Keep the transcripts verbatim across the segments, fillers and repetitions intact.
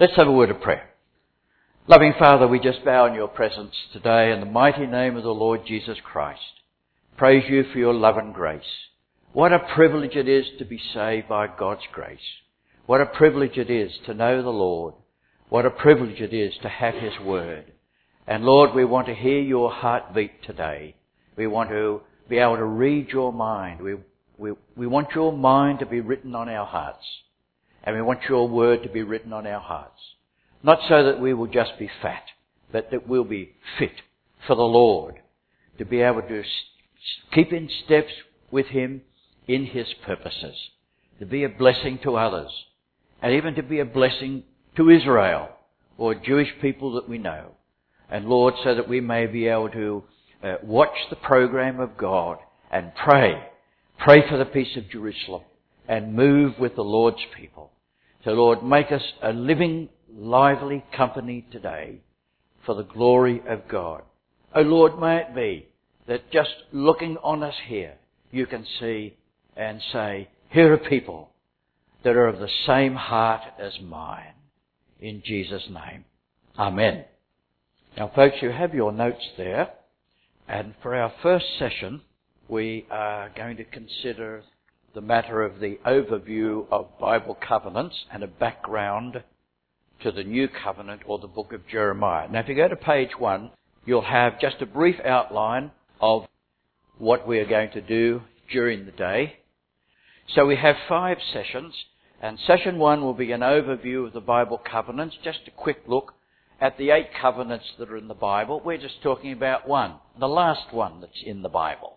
Let's have a word of prayer. Loving Father, we just bow in your presence today in the mighty name of the Lord Jesus Christ. Praise you for your love and grace. What a privilege it is to be saved by God's grace. What a privilege it is to know the Lord. What a privilege it is to have His Word. And Lord, we want to hear your heartbeat today. We want to be able to read your mind. We, we, we want your mind to be written on our hearts. And we want your word to be written on our hearts. Not so that we will just be fat, but that we'll be fit for the Lord. To be able to keep in steps with Him in His purposes. To be a blessing to others. And even to be a blessing to Israel or Jewish people that we know. And Lord, so that we may be able to uh, watch the program of God and pray. Pray for the peace of Jerusalem. And move with the Lord's people. So Lord, make us a living, lively company today for the glory of God. Oh Lord, may it be that just looking on us here, you can see and say, here are people that are of the same heart as mine. In Jesus' name. Amen. Now folks, you have your notes there. And for our first session, we are going to consider the matter of the overview of Bible covenants and a background to the New Covenant or the book of Jeremiah. Now if you go to page one, you'll have just a brief outline of what we are going to do during the day. So we have five sessions, and session one will be an overview of the Bible covenants, just a quick look at the eight covenants that are in the Bible. We're just talking about one, the last one that's in the Bible.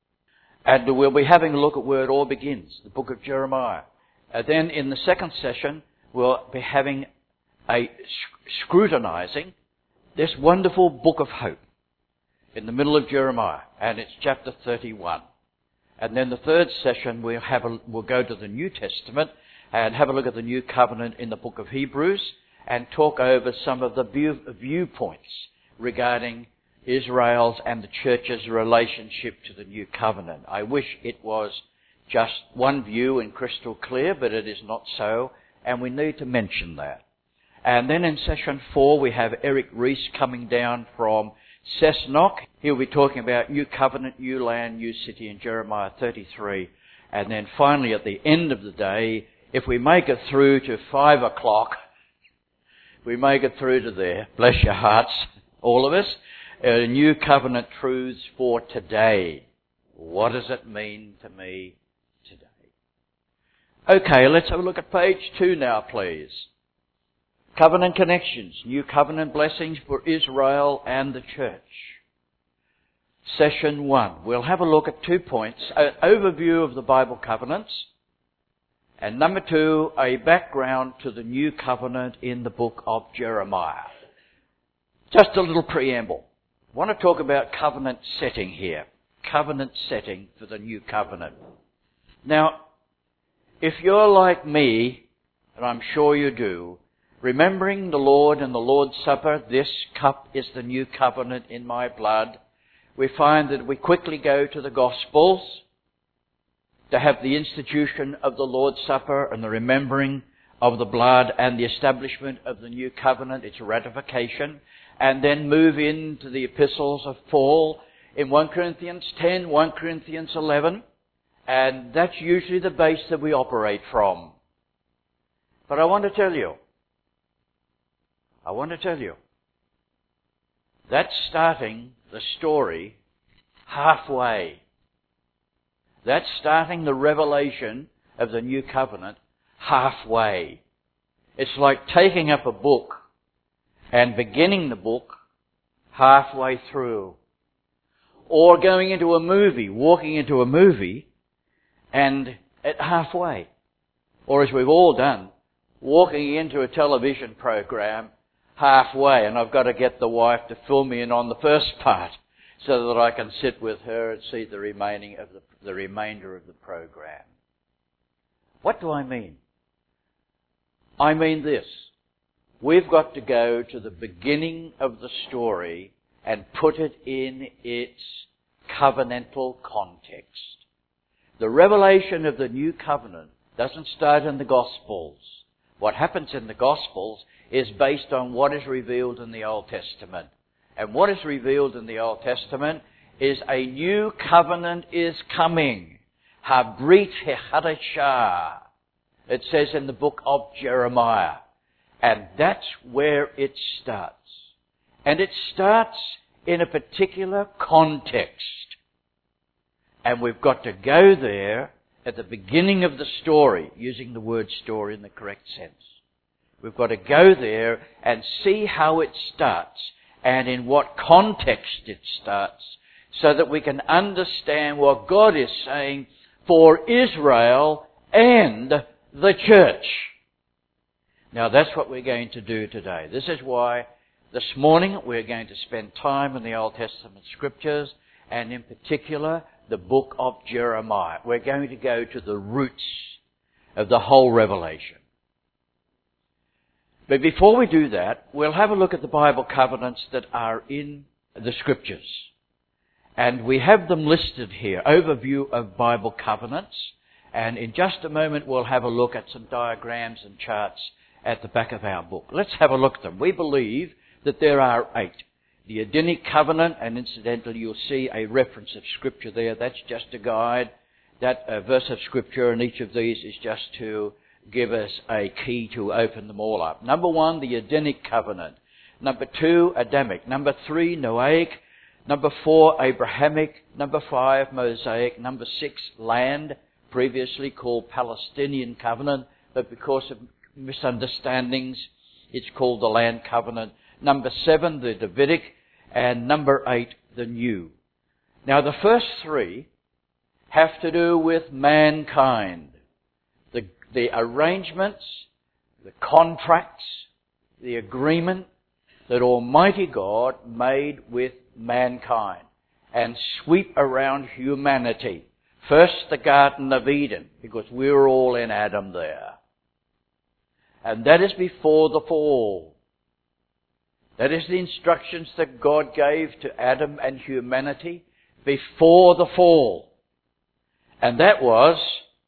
And we'll be having a look at where it all begins, the book of Jeremiah. And then in the second session, we'll be having a scrutinizing this wonderful book of hope in the middle of Jeremiah, and it's chapter thirty-one. And then the third session, we'll have a, we'll go to the New Testament and have a look at the New Covenant in the book of Hebrews and talk over some of the view, viewpoints regarding Israel's and the church's relationship to the New Covenant. I wish it was just one view and crystal clear, but it is not so, and we need to mention that. And then in session four, we have Eric Rees coming down from Cessnock. He'll be talking about New Covenant, New Land, New City in Jeremiah thirty-three. And then finally at the end of the day, if we make it through to five o'clock, we make it through to there, bless your hearts, all of us, uh, New Covenant truths for today. What does it mean to me today? Okay, let's have a look at page two now, please. Covenant connections, New Covenant blessings for Israel and the church. Session one. We'll have a look at two points. An overview of the Bible covenants. And number two, a background to the New Covenant in the book of Jeremiah. Just a little preamble. I want to talk about covenant setting here. Covenant setting for the New Covenant. Now, if you're like me, and I'm sure you do, remembering the Lord and the Lord's Supper, this cup is the new covenant in my blood, we find that we quickly go to the Gospels to have the institution of the Lord's Supper and the remembering of the blood and the establishment of the new covenant, its ratification, and then move into the epistles of Paul in First Corinthians ten, First Corinthians eleven, and that's usually the base that we operate from. But I want to tell you, I want to tell you, that's starting the story halfway. That's starting the revelation of the new covenant halfway. It's like taking up a book and beginning the book halfway through. Or going into a movie, walking into a movie and at halfway. Or as we've all done, walking into a television program halfway, and I've got to get the wife to fill me in on the first part so that I can sit with her and see the remaining of the, the remainder of the program. What do I mean? I mean this. We've got to go to the beginning of the story and put it in its covenantal context. The revelation of the new covenant doesn't start in the Gospels. What happens in the Gospels is based on what is revealed in the Old Testament. And what is revealed in the Old Testament is a new covenant is coming. Habrit Hechadashah. It says in the book of Jeremiah. And that's where it starts. And it starts in a particular context. And we've got to go there at the beginning of the story, using the word story in the correct sense. We've got to go there and see how it starts and in what context it starts, so that we can understand what God is saying for Israel and the church. Now that's what we're going to do today. This is why this morning we're going to spend time in the Old Testament Scriptures, and in particular the book of Jeremiah. We're going to go to the roots of the whole Revelation. But before we do that, we'll have a look at the Bible covenants that are in the Scriptures. And we have them listed here, overview of Bible covenants. And in just a moment we'll have a look at some diagrams and charts at the back of our book. Let's have a look at them. We believe that there are eight. The Edenic covenant, and incidentally you'll see a reference of Scripture there. That's just a guide. That uh, verse of Scripture in each of these is just to give us a key to open them all up. Number one, the Edenic covenant. Number two, Adamic. Number three, Noahic. Number four, Abrahamic. Number five, Mosaic. Number six, land, previously called Palestinian covenant, but because of misunderstandings, it's called the land covenant. Number seven, the Davidic. And number eight, the new. Now the first three have to do with mankind. The, the arrangements, the contracts, the agreement that Almighty God made with mankind and sweep around humanity. First the Garden of Eden, because we were all in Adam there. And that is before the fall. That is the instructions that God gave to Adam and humanity before the fall. And that was,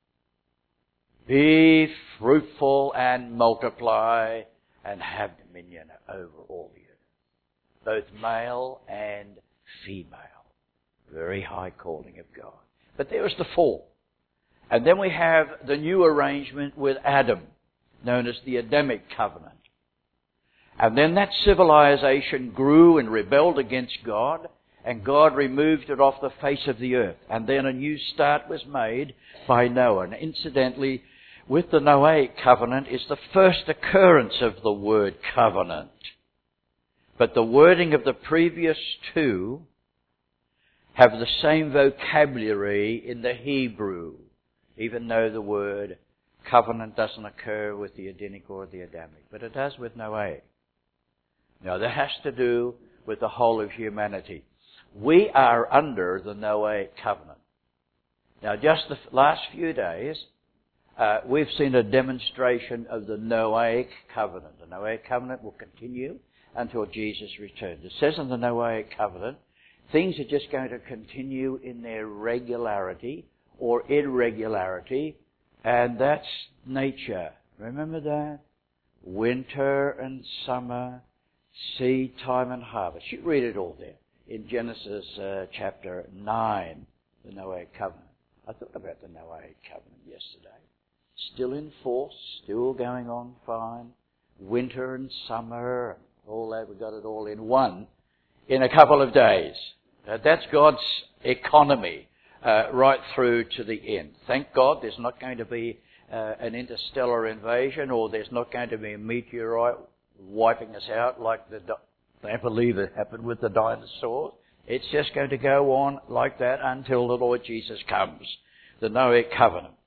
be fruitful and multiply and have dominion over all the earth. Both male and female. Very high calling of God. But there was the fall. And then we have the new arrangement with Adam, known as the Adamic covenant. And then that civilization grew and rebelled against God, and God removed it off the face of the earth. And then a new start was made by Noah. And incidentally, with the Noahic covenant is the first occurrence of the word covenant. But the wording of the previous two have the same vocabulary in the Hebrew, even though the word covenant doesn't occur with the Edenic or the Adamic, but it does with Noahic. Now that has to do with the whole of humanity. We are under the Noahic covenant. Now just the last few days, uh, we've seen a demonstration of the Noahic covenant. The Noahic covenant will continue until Jesus returns. It says in the Noahic covenant, things are just going to continue in their regularity or irregularity, and that's nature. Remember that? Winter and summer, seed time and harvest. You read it all there in Genesis uh, chapter nine, the Noahic covenant. I thought about the Noahic covenant yesterday. Still in force, still going on fine. Winter and summer, all that, we got it all in one in a couple of days. Uh, that's God's economy uh, right through to the end. Thank God there's not going to be uh, an interstellar invasion, or there's not going to be a meteorite wiping us out like the, I believe it happened with the dinosaurs. It's just going to go on like that until the Lord Jesus comes. The Noahic covenant.